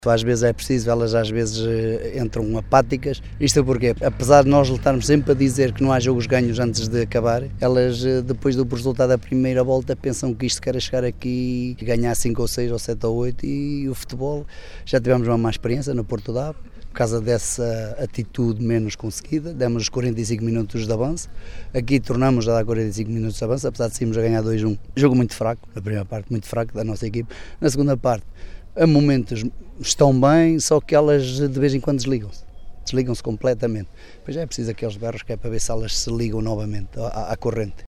Às vezes é preciso, elas às vezes entram apáticas. Isto porque, apesar de nós lutarmos sempre a dizer que não há jogos ganhos antes de acabar, elas depois do resultado da primeira volta pensam que isto quer chegar aqui e ganhar 5 ou 6 ou 7 ou 8 e o futebol, já tivemos uma má experiência no Porto Dave, por causa dessa atitude menos conseguida, demos os 45 minutos de avanço, aqui tornamos a dar 45 minutos de avanço, apesar de sermos a ganhar 2-1. Jogo muito fraco, na primeira parte muito fraco da nossa equipe, na segunda parte a momentos estão bem, só que elas de vez em quando desligam-se completamente. Depois é preciso aqueles berros que é para ver se elas se ligam novamente à corrente.